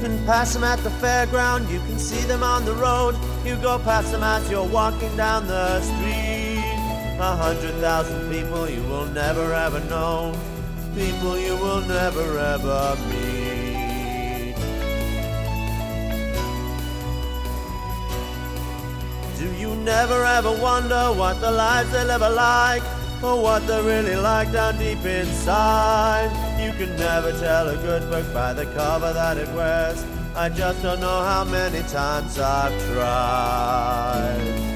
can pass them at the fairground, you can see them on the road. You go past them as you're walking down the street. 100,000 people you will never ever know, people you will never ever meet. Do you never ever wonder what the lives they live are like, or what they're really like down deep inside? You can never tell a good book by the cover that it wears. I just don't know how many times I've tried.